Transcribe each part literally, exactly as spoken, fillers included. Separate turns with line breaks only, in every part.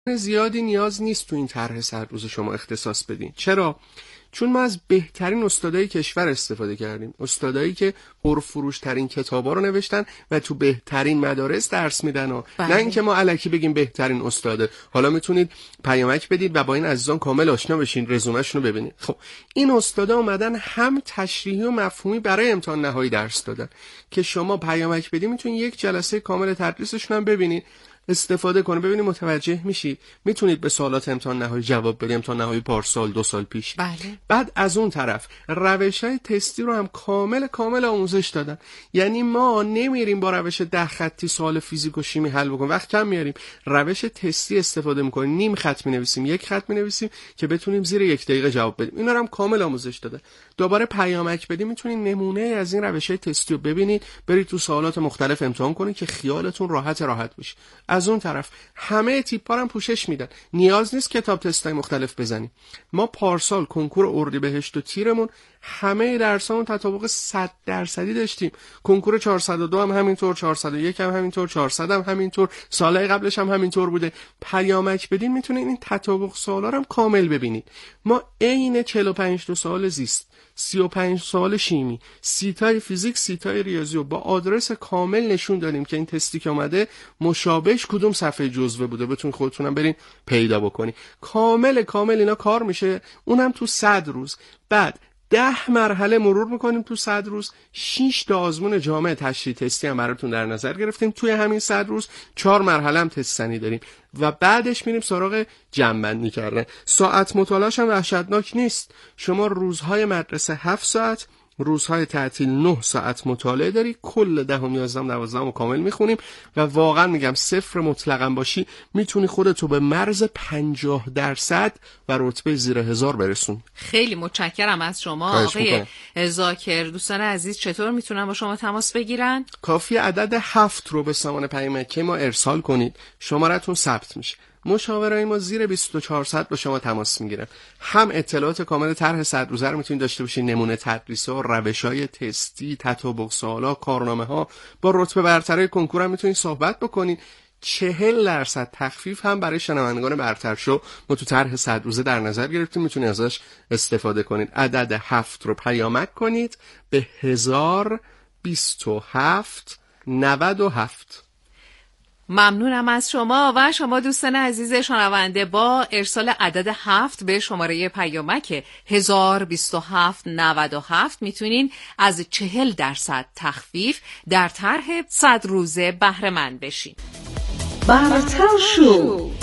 زیادی نیاز نیست تو این طرح صد روز شما اختصاص بدین. چرا؟ چون ما از بهترین استادای کشور استفاده کردیم، استادایی که پرفروش ترین کتابا رو نوشتن و تو بهترین مدارس درس میدن و
بله.
نه اینکه ما الکی بگیم بهترین استاده. حالا میتونید پیامک بدید و با این عزیزان کامل آشنا بشین، رزومه‌شون رو ببینید. خب این استادا اومدن هم تشریحی و مفهومی برای امتحان نهایی درس دادن که شما پیامک بدید میتونید یک جلسه کامل تدریسشون هم ببینید، استفاده کنه، ببینید متوجه میشید، میتونید به سوالات امتحان نهایی جواب بدید، امتحان نهایی پارسال دو سال پیش.
بله.
بعد از اون طرف روش‌های تستی رو هم کامل کامل آموزش دادن. یعنی ما نمیریم با روش ده خطی سوال فیزیک و شیمی حل بکنیم، وقت کم میاریم، روش تستی استفاده میکنیم، نیم خط مینویسیم، یک خط مینویسیم که بتونیم زیر یک دقیقه جواب بدیم. اینا رو هم کامل آموزش دادن. دوباره پیامک بدید میتونید نمونه از این روش‌های تستی رو ببینید، برید تو سوالات مختلف امتحان کنید که خیالتون راحت راحت بشه. از اون طرف همه تیپ‌ها هم پوشش میدن، نیاز نیست کتاب تستای مختلف بزنیم. ما پارسال کنکور اردیبهشت و تیرمون همه درسامون تطابق صد درصدی داشتیم. کنکور چهارصد و دو هم همینطور، چهارصد و یک هم همینطور، چهارصد هم همینطور، سالهای قبلش هم همینطور بوده. پیامک بدین میتونید این تطابق سوالا رو هم کامل ببینید. ما عین چهل و پنج تا سوال زیست، سی و پنج سوال شیمی، سی تای فیزیک، سی تای ریاضی و با آدرس کامل نشون دادیم که این تستی که اومده مشابهش کدوم صفحه جزوه بوده، بتون خودتونم برین پیدا بکنی. کامل کامل اینا کار میشه، اونم تو صد روز. بعد ده مرحله مرور میکنیم تو صد روز، شش تا آزمون جامع تشریح تستی هم براتون در نظر گرفتیم توی همین صد روز، چهار مرحله هم تست سنی داریم و بعدش میریم سراغ جمع‌بندی کردن. ساعت مطالعه‌اش هم وحشتناک نیست. شما روزهای مدرسه هفت ساعت، روزهای تعطیل نه ساعت مطالعه داری، کل دهم یازدهم دوازدهم رو کامل میخونیم و واقعا میگم صفر مطلقاً باشی میتونی خودتو به مرز پنجاه درصد و رتبه زیر هزار برسون.
خیلی متشکرم از شما آقای ذاکر. دوستان عزیز چطور میتونن با شما تماس بگیرن؟
کافی عدد هفت رو به سامان پیامکی ما ارسال کنید، شمارتون ثبت میشه. مشاورای ما زیر بیست و چهار ساعت با شما تماس میگیرن. هم اطلاعات کامل طرح صد روزه رو میتونید داشته باشید، نمونه تدریس‌ها، روش‌های تستی، تطابق سوالا، کارنامه‌ها، با رتبه برترای کنکور هم میتونید صحبت بکنید. چهل درصد تخفیف هم برای شنوندگان برتر شو ما تو طرح صد روزه در نظر گرفتیم، میتونید ازش استفاده کنید. عدد هفت رو پیامک کنید به هزار بیست و هفت نود و هفت.
ممنونم از شما و شما دوستان عزیز شنونده. با ارسال عدد هفت به شماره پیامک هزار بیست و هفت نود و هفت میتونین از چهل درصد تخفیف در طرح صد روزه بهره مند بشین.
برتر شو.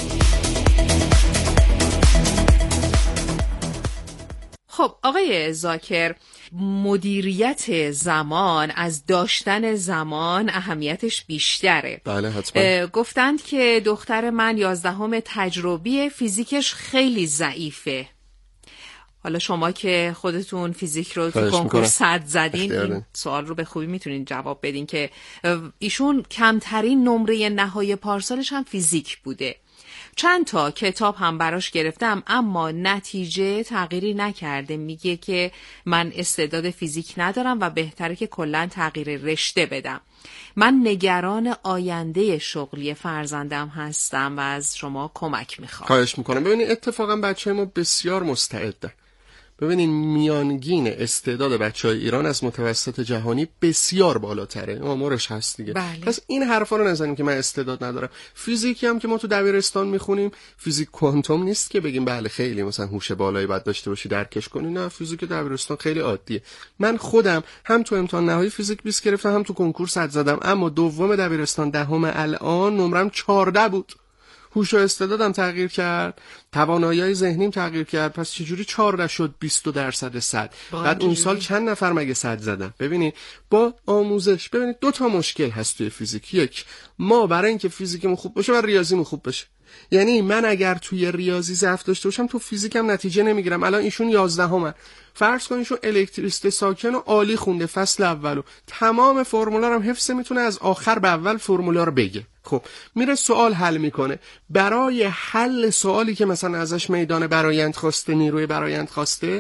خب آقای ذاکر، مدیریت زمان از داشتن زمان اهمیتش بیشتره.
بله حتما.
گفتند که دختر من یازدهم تجربی فیزیکش خیلی ضعیفه. حالا شما که خودتون فیزیک رو تو کنکور صد زدین این سوال رو به خوبی میتونین جواب بدین که ایشون کمترین نمره نهایی پارسالش هم فیزیک بوده. چند تا کتاب هم براش گرفتم اما نتیجه تغییری نکرده. میگه که من استعداد فیزیک ندارم و بهتره که کلاً تغییر رشته بدم. من نگران آینده شغلی فرزندم هستم و از شما کمک میخوام.
خواهش میکنم. ببینید اتفاقا بچه ما بسیار مستعدن. ببینید میانگین استعداد بچهای ایران از متوسط جهانی بسیار بالاتره، آمارش هست دیگه.
بله.
پس این حرفا رو نزنیم که من استعداد ندارم. فیزیکی هم که ما تو دبیرستان میخونیم، فیزیک کوانتوم نیست که بگیم بله خیلی مثلا هوش بالایی باید داشته باشی درکش کنی. نه، فیزیک دبیرستان خیلی عادیه. من خودم هم تو امتحان نهایی فیزیک بیست گرفتم، هم تو کنکور صد زدم، اما دوم دبیرستان دهم الان نمرم چهارده بود. هوش و استعدادم تغییر کرد، توانایی‌های ذهنیم تغییر کرد. پس چجوری چهارده شد بیست درصد صد؟ بعد اون سال چند نفر مگه صد زدن؟ ببینید با آموزش، ببینید دو تا مشکل هست توی فیزیک. یک، ما برای اینکه فیزیکمون خوب بشه و ریاضیمون خوب بشه، یعنی من اگر توی ریاضی ضعف داشته باشم تو فیزیکم نتیجه نمیگیرم. الان ایشون یازدهمن، فرض کن ایشون الکتریسیته ساکن و عالی خونده فصل اولو، تمام فرمولا رو هم حفظ میتونه از آخر به اول فرمولا رو بگه. خب میره سوال حل میکنه. برای حل سوالی که مثلا ازش میدان برآیند خواسته، نیروی برآیند خواسته،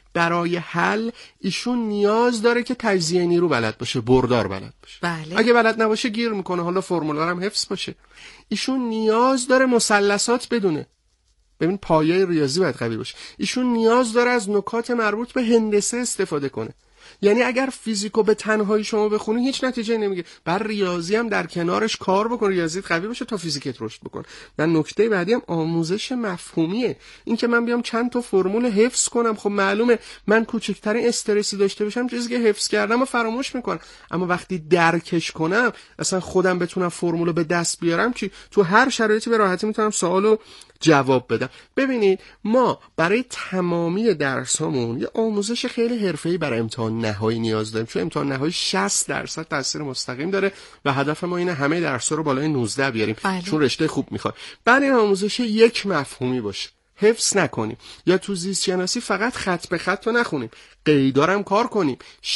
برای حل ایشون نیاز داره که تجزیه نیرو بلد باشه، بردار بلد باشه.
بله.
اگه بلد نباشه گیر میکنه، حالا فرمولا هم حفظ باشه. ایشون نیاز داره مثلثات بدونه. ببین پایه ریاضی باید قوی باشه. ایشون نیاز داره از نکات مربوط به هندسه استفاده کنه. یعنی اگر فیزیکو به تنهایی شما بخونی هیچ نتیجه نمیگیره. بر ریاضی هم در کنارش کار بکن، ریاضیت قوی باشه تا فیزیکت رشد بکن. و نکته بعدی هم آموزش مفهومیه. این که من بیام چند تا فرمول حفظ کنم، خب معلومه من کوچکترین استرسی داشته باشم چیزی که حفظ کردم و فراموش میکنم. اما وقتی درکش کنم، اصلا خودم بتونم فرمولو به دست بیارم، چی تو هر شرایطی به راحتی میتونم سوالو جواب بدم. ببینید ما برای تمامی درسامون یه آموزش خیلی حرفه‌ای برای امتحان نهایی نیاز داریم، چون امتحان نهایی شصت درصد تاثیر مستقیم داره و هدف ما اینه همه درس‌ها رو بالای نوزده بیاریم. بله. چون رشته خوب میخواد. بعد این آموزش یک مفهومی باشه، حفظ نکنیم، یا تو زیست شناسی فقط خط به خط رو نخونیم، قیدارم کار کنیم،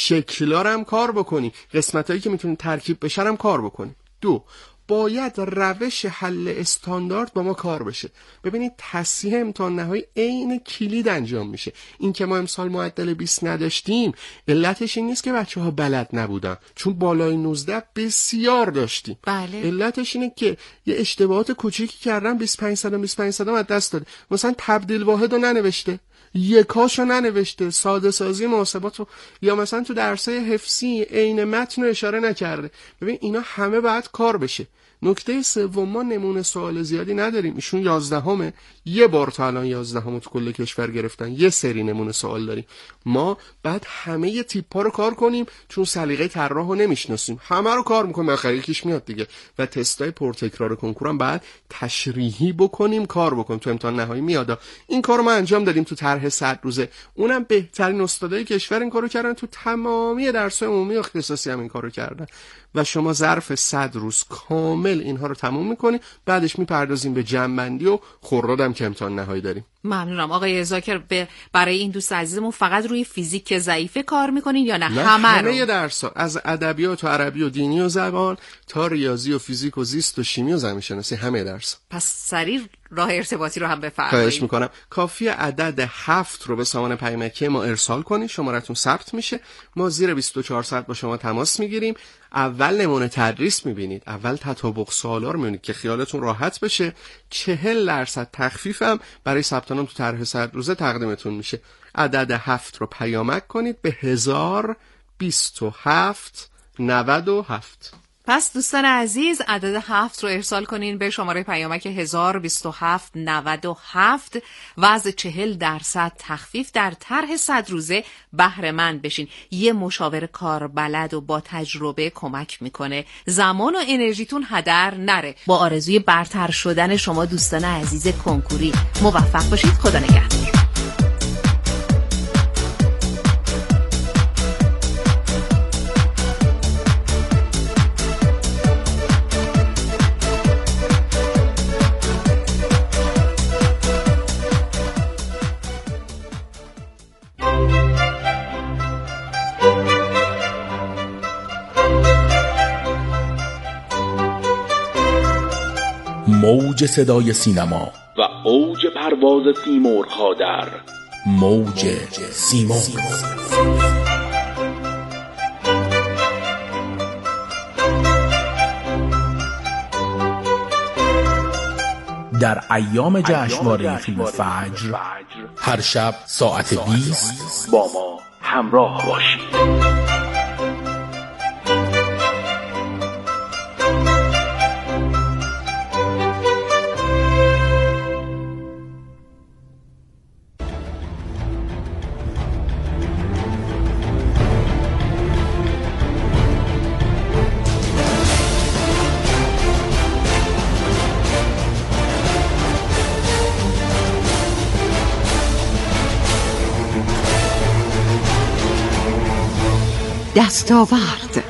شکلارم کار بکنیم، قسمتایی که میتونیم ترکیب بشرم کار بکنیم. دو، باید روش حل استاندارد با ما کار بشه. ببینید تصحیح امتحان نهایی عین کلید انجام میشه. این که ما امسال معدل بیست نداشتیم علتش این نیست که بچه‌ها بلد نبودن، چون بالای نوزده بسیار داشتیم.
بله.
علتش اینه که یه اشتباهات کوچیکی کردن، بیست و پنج صد بیست و پنج صد از دست داده. مثلا تبدیل واحد رو ننوشته، یکاشو ننوشته، ساده سازی محاسبات رو، یا مثلا تو درسای حفظی عین متن رو اشاره نکرده. ببین اینا همه باید کار بشه. نکته سوم، ما نمونه سوال زیادی نداریم. ایشون یازدهمه، یه بار تا الان یازدهم تو کل کشور گرفتن، یه سری نمونه سوال داریم. ما بعد همه ی تیپ‌ها رو کار کنیم، چون سلیقه طراح رو نمیشناسیم، همه رو کار میکنیم، آخر یکیش میاد دیگه. و تستای پرتکرار کنکور هم بعد تشریحی بکنیم، کار بکنیم. تو امتحان نهایی میاد. این کارو ما انجام دادیم تو طرح صد روزه، اونم بهترین استادای کشور این کارو کردن، تو تمامی درس‌های عمومی و اختصاصی هم این کارو کردن. و شما ظرف صد روز کامل اینها رو تموم میکنی، بعدش میپردازیم به جمع‌بندی و خردادم که امتحان نهایی داریم.
ممنونم آقای زاکر. برای این دوست عزیزمون فقط روی فیزیک ضعیفه کار میکنین یا نه,
نه
همه,
همه
رو؟
درس‌ها، از ادبیات و عربی و دینی و زبان تا ریاضی و فیزیک و زیست و شیمی و زمین شناسی، همه درس.
پس سریع راه ارتباطی رو هم بفرمایید.
خواهش میکنم. کافی عدد هفت رو به سامان پیامکی ما ارسال کنید، شمارتون ثبت میشه، ما زیر بیست و چهار ساعت با شما تماس میگیریم. اول نمونه تدریس میبینید، اول تطابق سوالا رو میبینید که خیالتون راحت بشه. چهل درصد تخفیفم برای ثبت نام تو طرح صد روزه تقدیمتون میشه. عدد هفت رو پیامک کنید به هزار بیست و هفت نود و هفت.
پس دوستان عزیز عدد هفت رو ارسال کنین به شماره پیامک هزار بیست و هفت نود و هفت و از چهل درصد تخفیف در طرح صد روزه بهره مند بشین. یه مشاور کاربلد و با تجربه کمک میکنه، زمان و انرژیتون هدر نره. با آرزوی برتر شدن شما دوستان عزیز کنکوری موفق باشید. خدا نگهدار.
موج صدای سینما
و اوج پرواز سیمرغ‌ها در
موج سیمرغ. در ایام جشنواره فیلم فجر هر شب ساعت بیست
با ما همراه باشید.
دستاورد.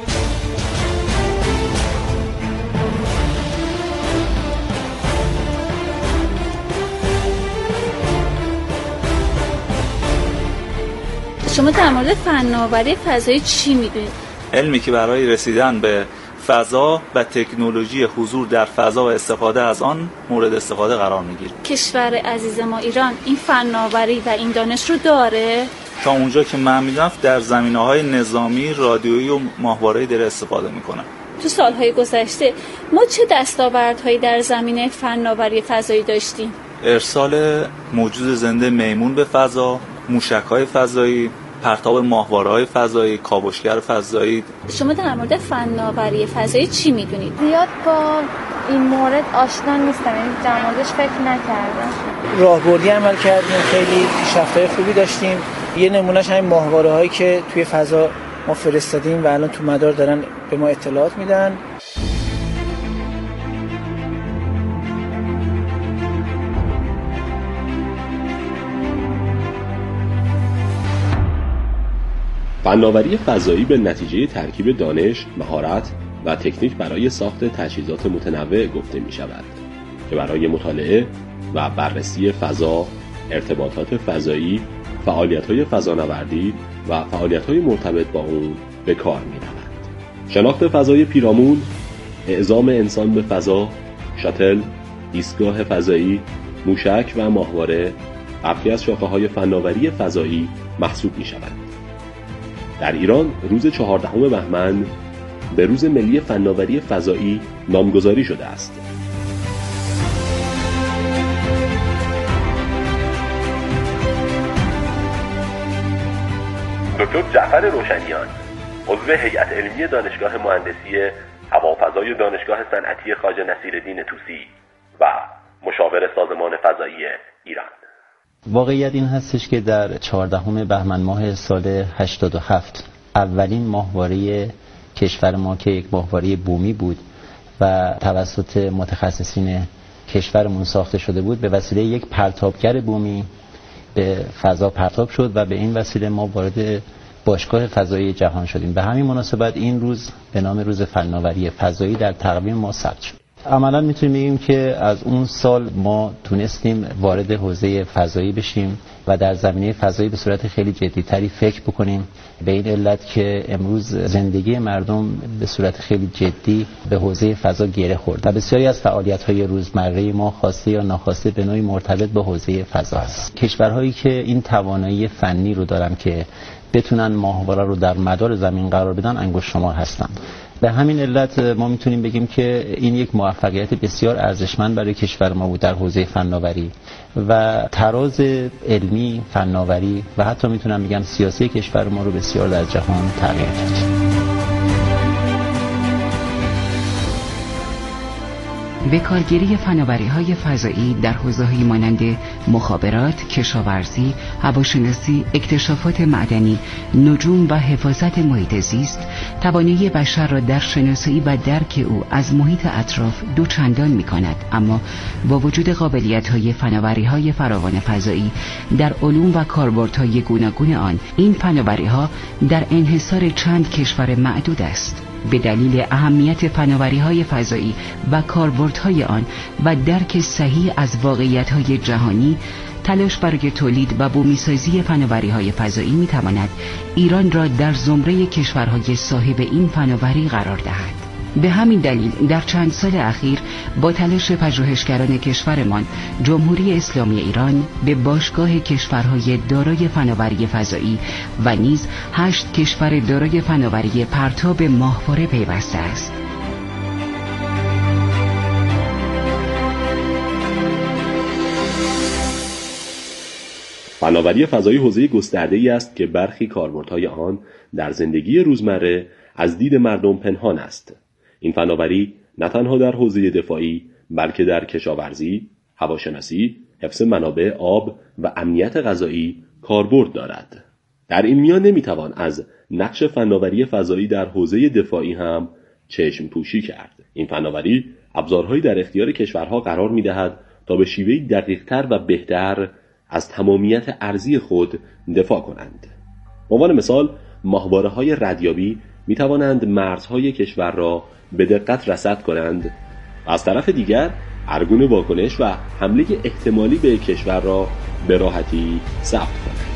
شما در مورد فناوری فضایی چی میدونید؟
علمی که برای رسیدن به فضا و تکنولوژی حضور در فضا و استفاده از آن مورد استفاده قرار میگیره.
کشور عزیز ما ایران این فناوری و این دانش رو داره؟
تا اونجا که من میدونم در زمینه‌های نظامی، رادیویی و ماهواره‌ای داره استفاده میکنن.
تو سالهای گذشته ما چه دستاوردهایی در زمینه فناوری فضایی داشتیم؟
ارسال موجود زنده میمون به فضا، موشک‌های فضایی، پرتاب ماهواره‌های فضایی، کاوشگر فضایی.
شما در مورد فناوری فضایی چی میدونید؟
زیاد با این مورد آشنا نیستم، یعنی در موردش فکر نکردم.
راهبردی عمل کردیم، خیلی پیشرفت‌های خوبی داشتیم. یه نمونهش همین ماهواره‌هایی که توی فضا ما فرستادیم و الان تو مدار دارن به ما اطلاعات میدن.
فناوری فضایی به نتیجه ترکیب دانش، مهارت و تکنیک برای ساخت تجهیزات متنوع گفته می شود که برای مطالعه و بررسی فضا، ارتباطات فضایی، فعالیت‌های فضانوردی و فعالیت‌های مرتبط با اون به کار می رود. شناخت فضای پیرامون، اعزام انسان به فضا، شاتل، ایستگاه فضایی، موشک و ماهواره برخی از شاخه‌های فناوری فضایی محسوب می شود. در ایران روز چهاردهم بهمن به روز ملی فناوری فضایی نامگذاری شده است.
دکتر جعفر روشنیان، عضو هیئت علمی دانشگاه مهندسی هوافضای دانشگاه صنعتی خواجه نصیرالدین طوسی و مشاور سازمان فضایی ایران.
واقعیت این هستش که در چهاردهم بهمن ماه سال هشتاد و هفت اولین ماهواره کشور ما که یک ماهواره بومی بود و توسط متخصصین کشورمون ساخته شده بود، به وسیله یک پرتابگر بومی به فضا پرتاب شد و به این وسیله ما وارد باشگاه فضایی جهان شدیم. به همین مناسبت این روز به نام روز فناوری فضایی در تقویم ما ثبت شد. عملا میتونیم بگیم که از اون سال ما تونستیم وارد حوزه فضایی بشیم و در زمینه فضایی به صورت خیلی جدی‌تری فکر بکنیم، به این علت که امروز زندگی مردم به صورت خیلی جدی به حوزه فضا گره خورد و بسیاری از فعالیت‌های روزمره ما خواسته یا ناخواسته به نوعی مرتبط به حوزه فضا است. کشورهایی که این توانایی فنی رو دارن که بتونن ماهواره رو در مدار زمین قرار بدن انگشت شمار هستن. به همین علت ما میتونیم بگیم که این یک موفقیت بسیار ارزشمند برای کشور ما بود در حوزه فناوری و تراز علمی، فناوری و حتی میتونم بگم سیاسی کشور ما رو بسیار در جهان تغییر داد.
به کارگیری فناوری‌های فضایی در حوزه‌های مانند مخابرات، کشاورزی، هواشناسی، اکتشافات معدنی، نجوم و حفاظت محیط زیست، توانایی بشر را در شناسایی و درک او از محیط اطراف دو چندان می‌کند. اما با وجود قابلیت‌های فناوری‌های فراوان فضایی در علوم و کاربردهای گوناگون آن، این فناوری‌ها در انحصار چند کشور معدود است. به دلیل اهمیت فناوری‌های فضایی و کاربردهای آن و درک صحیح از واقعیت‌های جهانی، تلاش برای تولید و بومی‌سازی فناوری‌های فضایی می‌تواند ایران را در زمره کشورهای صاحب این فناوری قرار دهد. به همین دلیل در چند سال اخیر با تلاش پژوهشگران کشورمان، جمهوری اسلامی ایران به باشگاه کشورهای دارای فناوری فضایی و نیز هشت کشور دارای فناوری پرتاب ماهواره پیوسته است.
فناوری فضایی حوزه گسترده‌ای است که برخی کاربردهای آن در زندگی روزمره از دید مردم پنهان است. این فناوری نه تنها در حوزه دفاعی بلکه در کشاورزی، هواشناسی، حفظ منابع آب و امنیت غذایی کاربرد دارد. در این میان نمیتوان از نقش فناوری فضایی در حوزه دفاعی هم چشم پوشی کرد. این فناوری ابزارهایی در اختیار کشورها قرار میدهد تا به شیوهی دقیق‌تر و بهتر از تمامیت ارضی خود دفاع کنند. به عنوان مثال، ماهواره‌های ردیابی می توانند مرزهای کشور را به دقت رصد کنند و از طرف دیگر ارگون واکنش و حمله احتمالی به کشور را به راحتی ثبت کنند.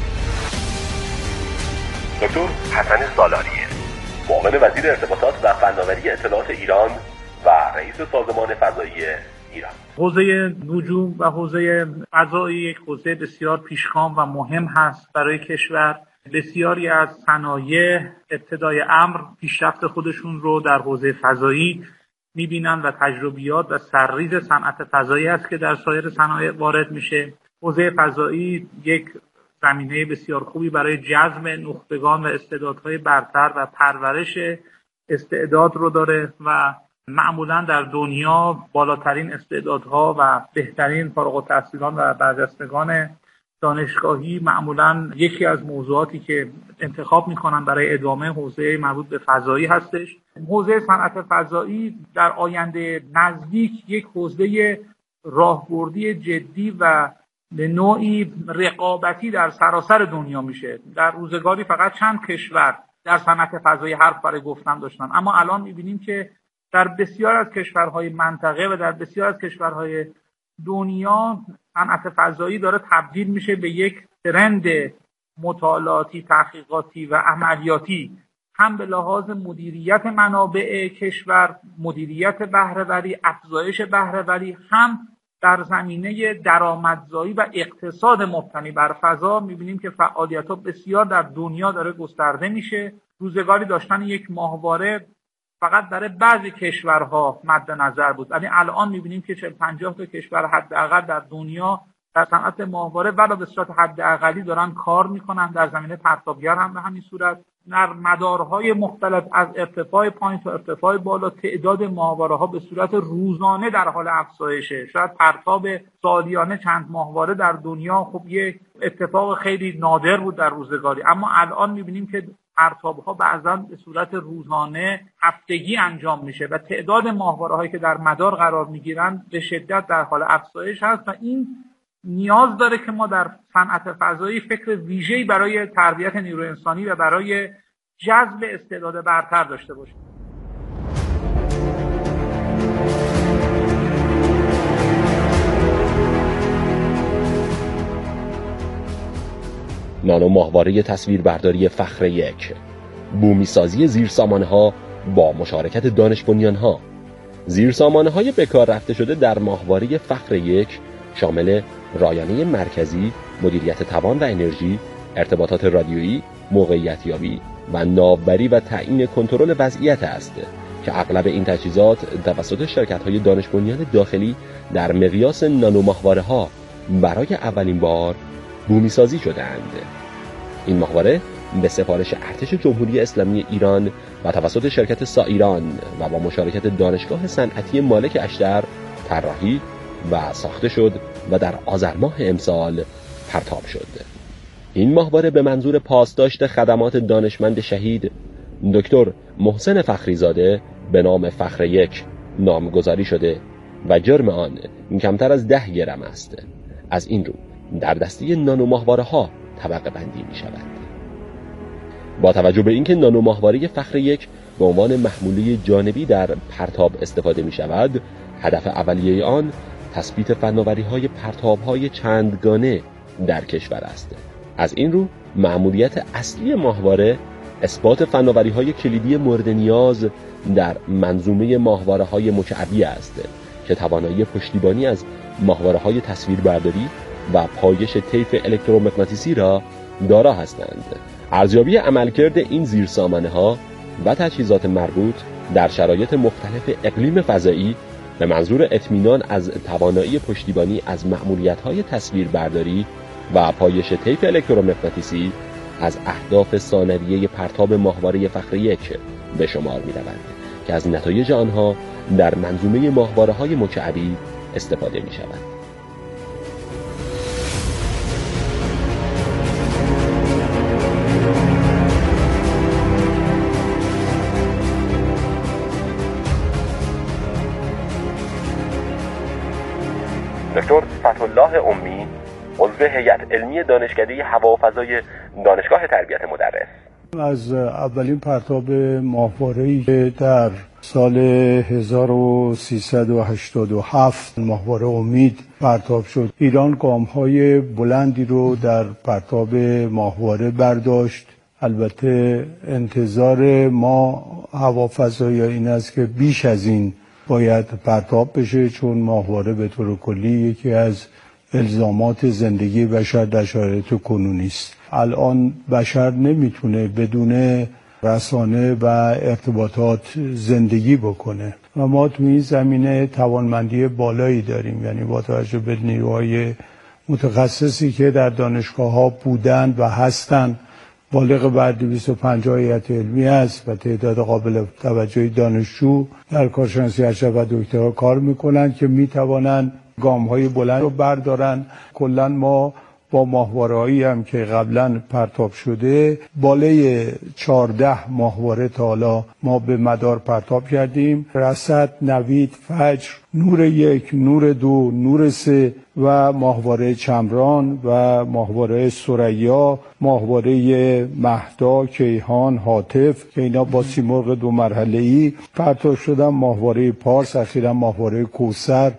دکتر حسن سالاری، معاون وزیر ارتباطات و فناوری اطلاعات ایران و رئیس سازمان فضایی ایران.
حوزه نجوم و حوزه فضایی یک حوزه بسیار پیشگام و مهم هست برای کشور. بسیاری از صنایع ابتدای امر پیشرفت خودشون رو در حوزه فضایی می‌بینن و تجربیات و سرریز صنعت فضایی است که در سایر صنایع وارد میشه. حوزه فضایی یک زمینه بسیار خوبی برای جذب نخبگان و استعدادهای برتر و پرورش استعداد رو داره و معمولا در دنیا بالاترین استعدادها و بهترین فارغ التحصیلان و برجستگان دانشگاهی معمولا یکی از موضوعاتی که انتخاب میکنن برای ادامه حوزه مربوط به فضایی هستش. حوزه صنعت فضایی در آینده نزدیک یک حوزه راهبردی جدی و به نوعی رقابتی در سراسر دنیا میشه. در روزگاری فقط چند کشور در صنعت فضایی حرف برای گفتن داشتن، اما الان میبینیم که در بسیار از کشورهای منطقه و در بسیار از کشورهای دنیا صنعت فضایی داره تبدیل میشه به یک ترند مطالعاتی، تحقیقاتی و عملیاتی، هم به لحاظ مدیریت منابع کشور، مدیریت بهره‌وری، افزایش بهره‌وری، هم در زمینه درآمدزایی و اقتصاد مبتنی بر فضا. می‌بینیم که فعالیت‌ها بسیار در دنیا داره گسترده میشه. روزگاری داشتن یک ماهواره فقط برای بعضی کشورها مد نظر بود، ولی الان می‌بینیم که چهل پنجاه تا کشور حداقل در دنیا در صنعت ماهواره ولو به صورت حداقلی دارن کار میکنن. در زمینه پرتابگر هم به همین صورت. در مدارهای مختلف از ارتفاع پایین تا ارتفاع بالا تعداد ماهواره‌ها به صورت روزانه در حال افزایشه. شاید پرتاب سالیانه چند ماهواره در دنیا خب یک اتفاق خیلی نادر بود در روزگاری، اما الان می‌بینیم که پرتاب‌ها بعضاً به صورت روزانه، هفتگی انجام میشه و تعداد ماهواره‌هایی که در مدار قرار می‌گیرن به شدت در حال افزایش هست و این نیاز داره که ما در صنعت فضایی فکر ویژه‌ای برای تربیت نیروی انسانی و برای جذب استعداد برتر داشته باشیم.
نانو ماهواره تصویربرداری فخر یک، بومی سازی زیرسامانه‌ها با مشارکت دانش بنیان‌ها. زیرسامانه‌های به کار رفته شده در ماهواره فخر یک شامل رایانه مرکزی، مدیریت توان و انرژی، ارتباطات رادیویی، موقعیتیابی و ناوبری و تعیین کنترل وضعیت است که اغلب این تجهیزات توسط شرکت‌های دانش بنیان داخلی در مقیاس نانو ماهواره‌ها برای اولین بار بومی سازی شدند. این ماهواره به سفارش ارتش جمهوری اسلامی ایران و توسط شرکت سایران و با مشارکت دانشگاه صنعتی مالک اشتر طراحی و ساخته شد و در آذر ماه امسال پرتاب شد. این ماهواره به منظور پاسداشت خدمات دانشمند شهید دکتر محسن فخریزاده به نام فخر یک نامگذاری شده و جرم آن کمتر از ده گرم است. از این رو در دسته نانو ماهواره ها طبقه بندی می شود. با توجه به اینکه نانو ماهواره فخر یک به عنوان محموله جانبی در پرتاب استفاده می شود، هدف اولیه آن تثبیت فناوری‌های پرتاب‌های چندگانه در کشور است. از این رو مأموریت اصلی ماهواره اثبات فناوری‌های کلیدی مورد نیاز در منظومه ماهواره‌های مکعبی است که توانایی پشتیبانی از ماهواره‌های تصویربرداری و پایش طیف الکترومغناطیسی را دارا هستند. ارزیابی عملکرد این زیرسامانه‌ها و تجهیزات مربوط در شرایط مختلف اقلیم فضایی به منظور اطمینان از توانایی پشتیبانی از مأموریت‌های تصویربرداری و پایش طیف الکترومغناطیسی از اهداف ثانویه پرتاب ماهواره فخر یک به شمار می‌روند که از نتایج آنها در منظومه ماهواره‌های مکعبی استفاده می‌شود.
دکتر فتح‌الله امی، عضو هیئت علمی دانشکده هوافضای دانشگاه تربیت مدرس.
از اولین پرتاب ماهواره‌ای که در سال هزار و سیصد و هشتاد و هفت ماهواره امید پرتاب شد، ایران گام‌های بلندی رو در پرتاب ماهواره برداشت. البته انتظار ما هوافضایی این است که بیش از این باید پرتاب بشه، چون ماهواره به طور کلی یکی از الزامات زندگی بشر در شرایط کنونی است. الان بشر نمیتونه بدون رسانه و ارتباطات زندگی بکنه و ما تو این زمینه توانمندی بالایی داریم، یعنی با توجه به نیروهای متخصصی که در دانشگاه ها بودند و هستند، بالغ بر دویست و پنجاه هیئت علمی است و تعداد قابل توجهی دانشجو در کارشناسی ارشد و دکترا کار میکنند که میتوانند گام های بلند رو بردارن. کلا ما با ماهواره‌ای هم که قبلا پرتاب شده بالای چهارده ماهواره تا حالا ما به مدار پرتاب کردیم: رصد، نوید، فجر، نور یک، نور دو، نور سه و ماهواره چمران و ماهواره ثریا، ماهواره مهدا، کیهان، هاتف که اینا با سیمرغ دو مرحله‌ای پرتاب شدن، ماهواره پارس، اخیراً ماهواره کوثر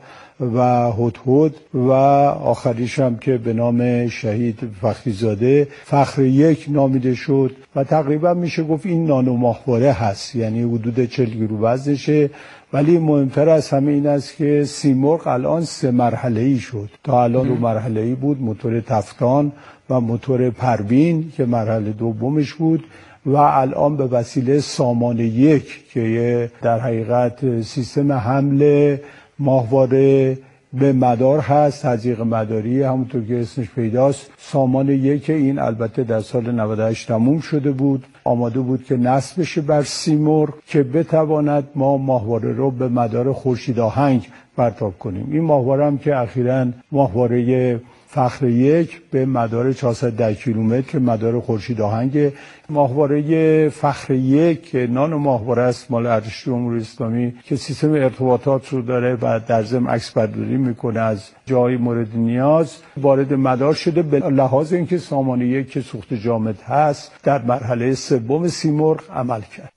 و هدهد و آخریش هم که به نام شهید فخریزاده فخر یک نامیده شد و تقریبا میشه گفت این نانو ماهواره هست، یعنی حدود چهل گیلو وزنشه. ولی مهمتر از همه این است که سیمرغ الان سه مرحله‌ای شد. تا الان دو مرحله‌ای بود، موتور تفتان و موتور پروین که مرحله دومش بود و الان به وسیله سامان یک که در حقیقت سیستم حمل ماهواره به مدار هست، تزریق مداری، همونطور که اسمش پیداست. سامان یک این البته در سال نود و هشت تموم شده بود، آماده بود که نصب بشه بر سیمرغ که بتواند ما ماهواره رو به مدار خورشید آهنگ پرتاب کنیم. این ماهواره هم که اخیراً ماهواره فخر یک به مدار چهارصد و ده کیلومتر که مدار خورشید آهنگ. ماهواره فخر یک که نانو ماهواره است مال ارتش جمهوری اسلامی که سیستم ارتباطات رو داره و در ضمن عکس برداری میکنه از جای مورد نیاز، وارد مدار شده. به لحاظ اینکه سامان یک که سوخت جامد هست در مرحله سوم سیمرغ عمل کرد.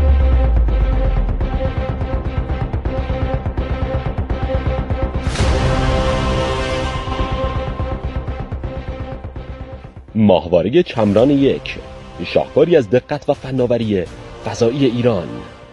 ماهواره چمران یک، شاهکاری از دقت و فناوری فضایی ایران.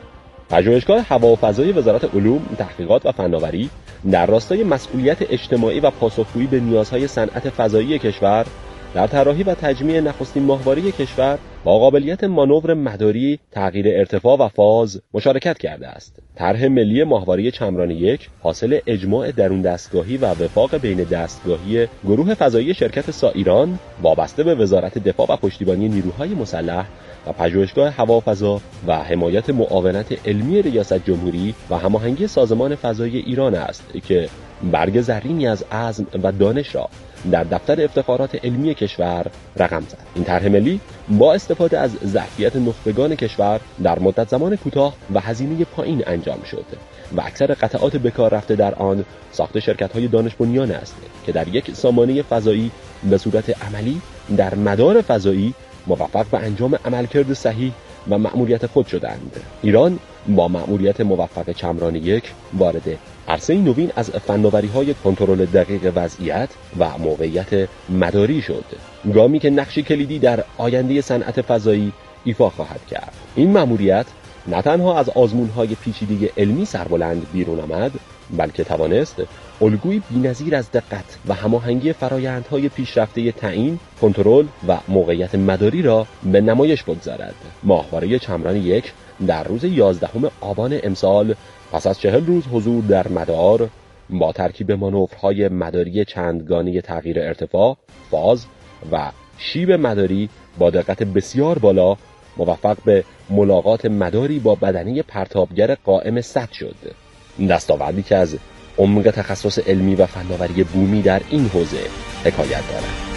پژوهشگاه هوا و فضای وزارت علوم، تحقیقات و فناوری در راستای مسئولیت اجتماعی و پاسخگویی به نیازهای صنعت فضایی کشور در طراحی و تجمیع نخستین ماهواره کشور با قابلیت مانور مداری، تغییر ارتفاع و فاز مشارکت کرده است. طرح ملی ماهواره چمران یک حاصل اجماع درون دستگاهی و وفاق بین دستگاهی گروه فضایی شرکت سایران وابسته به وزارت دفاع و پشتیبانی نیروهای مسلح و پژوهشگاه هوا و فضا و حمایت معاونت علمی ریاست جمهوری و هماهنگی سازمان فضایی ایران است که برگ زرینی از عزم و دانش را در دفتر افتخارات علمی کشور رقم زد. این طرح ملی با استفاده از ظرفیت نخبگان کشور در مدت زمان کوتاه و هزینه پایین انجام شد و اکثر قطعات بکار رفته در آن ساخت شرکت‌های دانش بنیان است که در یک سامانه فضایی به صورت عملی در مدار فضایی موفق به انجام عملکرد صحیح و مأموریت خود شدند. ایران با مأموریت موفق چمران یک وارد عرصه نوین از فناوری‌های کنترل دقیق وضعیت و موقعیت مداری شد، گامی که نقشی کلیدی در آینده صنعت فضایی ایفا خواهد کرد. این مأموریت نه تنها از آزمون‌های پیچیده علمی سربلند بیرون آمد، بلکه توانست الگویی بی‌نظیر از دقت و هماهنگی فرآیندهای پیشرفته تعیین، کنترل و موقعیت مداری را به نمایش بگذارد. ماهواره چمران یک در روز یازدهم آبان امسال پس از چهل روز حضور در مدار با ترکیب مانورهای مداری چندگانه تغییر ارتفاع، فاز و شیب مداری با دقت بسیار بالا موفق به ملاقات مداری با بدنه پرتابگر قائم سد شد. دستاوردی که از عمق تخصص علمی و فناوری بومی در این حوزه حکایت دارد.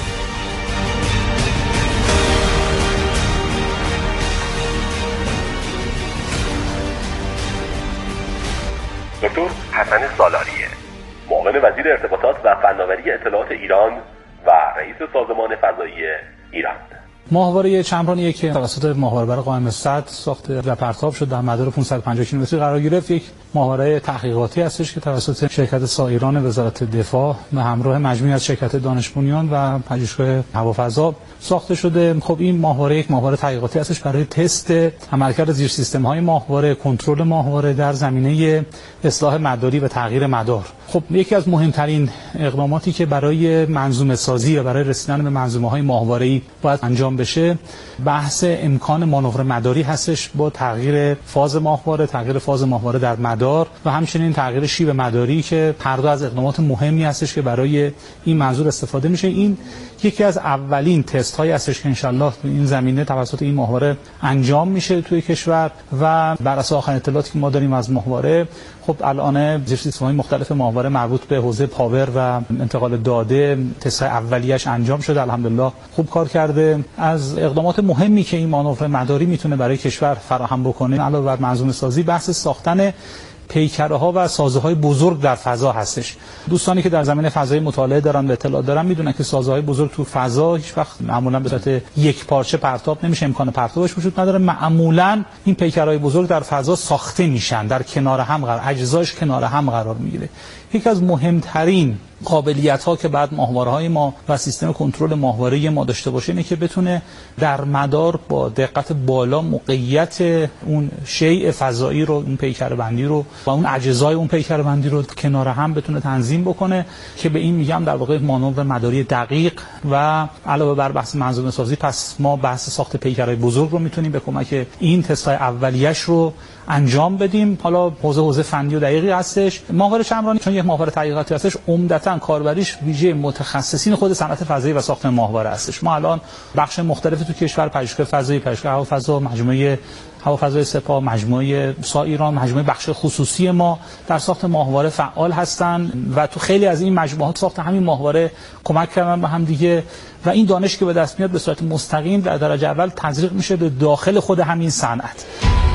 دکتر حسن سالاریه، معاون وزیر ارتباطات و فناوری اطلاعات ایران و رئیس سازمان فضایی ایران.
ماهواره چمرانی که توسط ماهواره‌بر قائم صد ساخته و پرتاب شد در مدار پانصد و پنجاه کیلومتری قرار گرفت. یک ماهواره تحقیقاتی هستش که توسط شرکت سایران وزارت دفاع به همراه مجموعی از شرکت دانش بنیان و پژوهشگاه هوافضا ساخته شده. خب این ماهواره یک ماهواره تحقیقاتی هستش برای تست عملکرد زیر سیستم‌های ماهواره، کنترل ماهواره در زمینه اصلاح مداری و تغییر مدار. خب یکی از مهمترین اقداماتی که برای منظومه سازی و برای رسیدن به منظومه‌های ماهواره‌ای باید انجام بشه بحث امکان مانور مداری هستش با تغییر فاز ماهواره، تغییر فاز ماهواره در مدار و همچنین تغییر شیب مداری که هر دو از اقدامات مهمی هستش که برای این منظور استفاده میشه. این یکی از اولین تست هایی هستش که انشالله تو این زمینه توسط این ماهواره انجام میشه توی کشور و بر اساس آخرین اطلاعاتی که ما داریم از ماهواره خب الان زیر سیستم‌های مختلف ماهواره مربوط به حوزه پاور و انتقال داده تست اولیه‌اش انجام شده، الحمدلله خوب کار کرده. از اقدامات مهمی که این مانور مداری میتونه برای کشور فراهم بکنه علاوه بر منظومه سازی بحث ساختن پیکره‌ها و سازه‌های بزرگ در فضا هستش. دوستانی که در زمینه فضایی مطالعه دارن و اطلاع دارن میدونن که سازه‌های بزرگ تو فضا هیچ وقت معمولا به صورت یک پارچه پرتاب نمیشه، امکان پرتابش وجود نداره. معمولا این پیکرهای بزرگ در فضا ساخته میشن، در کنار هم قرار اجزاش کنار هم قرار میگیره. یکی از مهمترین قابلیت‌ها که بعد ماهواره‌های ما و سیستم کنترل ماهواره ما داشته باشه اینه که بتونه در مدار با دقت بالا موقعیت اون شیء فضایی رو، اون پیکر بندی رو و اون اجزای اون پیکر بندی رو کنار هم بتونه تنظیم بکنه که به این میگم در واقع مانور مداری دقیق. و علاوه بر بحث منظومه سازی پس ما بحث ساخت پیکرهای بزرگ رو میتونیم به کمک این تست‌های اولیه‌اش رو انجام بدیم. حالا حوزه حوزه فنی و دقیقی هستش. ماهواره چمرانی چون یک ماهواره تحقیقاتی هستش عمدتاً کاربریش ویژه متخصصین خود صنعت فضایی و ساختن ماهواره هستش. ما الان بخش مختلفی تو کشور پژوهشگاه فضایی، پژوهشگاه هوافضا، مجموعه هوافضای سپاه، مجموعه سایران، مجموعه بخش خصوصی ما در ساخت ماهواره فعال هستن و تو خیلی از این مجموعات ساخت همین ماهواره کمک کردن به هم دیگه و این دانش که به دست میاد به صورت مستقیم در درجه اول تزریق میشه به داخل خود همین صنعت.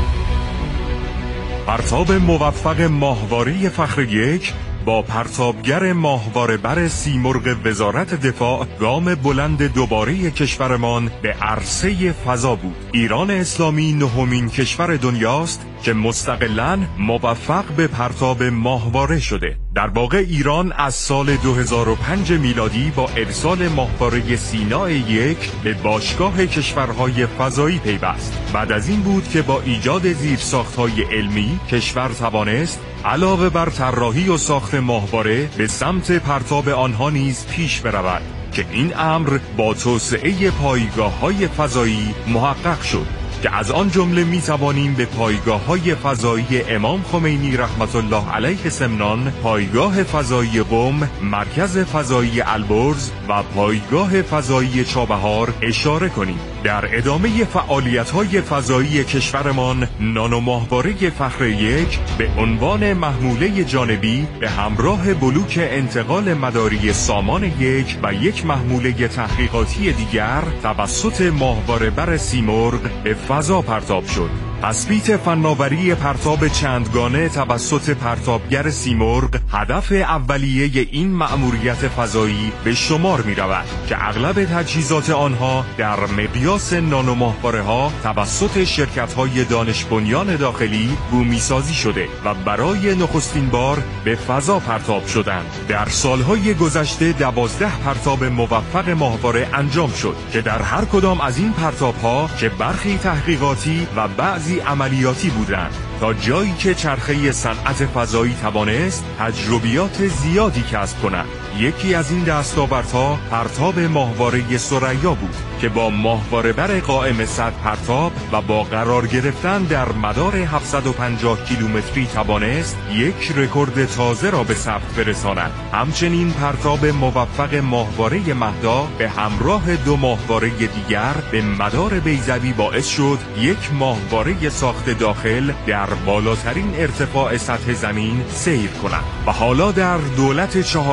پرتاب موفق ماهواره فخر یک با پرتابگر ماهواره بر سیمرغ وزارت دفاع گام بلند دوباره کشورمان به عرصه فضا بود. ایران اسلامی نهمین کشور دنیاست که مستقلاً موفق به پرتاب ماهواره شده. در واقع ایران از سال دو هزار و پنج میلادی با ارسال ماهواره سینا یک به باشگاه کشورهای فضایی پیوست. بعد از این بود که با ایجاد زیرساخت‌های علمی کشور توانست علاوه بر طراحی و ساخت ماهواره به سمت پرتاب آنها نیز پیش برود که این امر با توسعه پایگاه‌های فضایی محقق شد که از آن جمله می توانیم به پایگاه‌های فضایی امام خمینی رحمت الله علیه سمنان، پایگاه فضایی قم، مرکز فضایی البرز و پایگاه فضایی چابهار اشاره کنیم. در ادامه فعالیت‌های فضایی کشورمان نانو ماهواره فخر یک به عنوان محموله جانبی به همراه بلوک انتقال مداری سامان یک و یک محموله تحقیقاتی دیگر توسط ماهواره بر سیمرغ به فضا پرتاب شد. تثبیت فناوری پرتاب چندگانه توسط پرتابگر سیمرغ هدف اولیه این مأموریت فضایی به شمار می رود که اغلب تجهیزات آنها در مقیاس نانو ماهواره ها توسط شرکت های دانش بنیان داخلی بومی سازی شده و برای نخستین بار به فضا پرتاب شدند. در سالهای گذشته دوازده پرتاب موفق ماهواره انجام شد که در هر کدام از این پرتاب ها که برخی تحقیقاتی و بعضی عملیاتی بودند تا جایی که چرخه صنعت فضایی توانست تجربیات زیادی کسب کند. یکی از این دستاوردها پرتاب ماهواره ثریا بود که با ماهواره بر قائم صد پرتاب و با قرار گرفتن در مدار هفتصد و پنجاه کیلومتری توانست یک رکورد تازه را به ثبت برساند. همچنین پرتاب موفق ماهواره مهدا به همراه دو ماهواره دیگر به مدار بیضوی باعث شد یک ماهواره ساخت داخل در بالاترین ارتفاع سطح زمین سیر کند و حالا در دولت چهاردهم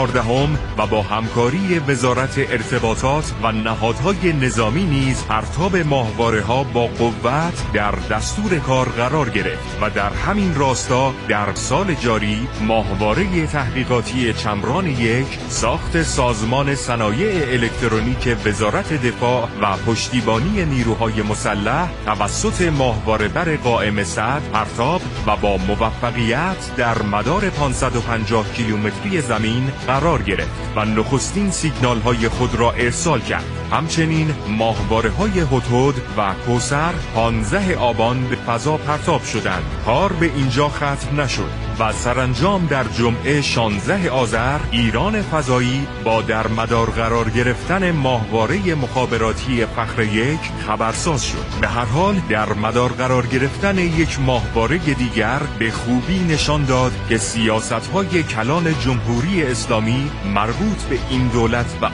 سوم و با همکاری وزارت ارتباطات و نهادهای نظامی نیز پرتاب ماهواره‌ها با قوت در دستور کار قرار گرفت و در همین راستا در سال جاری ماهواره تحقیقاتی چمران یک ساخت سازمان صنایع الکترونیک وزارت دفاع و پشتیبانی نیروهای مسلح توسط ماهواره‌بر قائم صد پرتاب و با موفقیت در مدار پانصد و پنجاه کیلومتری زمین قرار گرفت و نخستین سیگنال های خود را ارسال کرد. همچنین ماهواره‌های هدهد و کوثر پانزده آبان به فضا پرتاب شدند. کار به اینجا ختم نشد و سرانجام در جمعه شانزده آذر ایران فضایی با در مدار قرار گرفتن ماهواره مخابراتی فخر یک خبرساز شد. به هر حال در مدار قرار گرفتن یک ماهواره دیگر به خوبی نشان داد که سیاست‌های کلان جمهوری اسلامی مربوط به این دولت و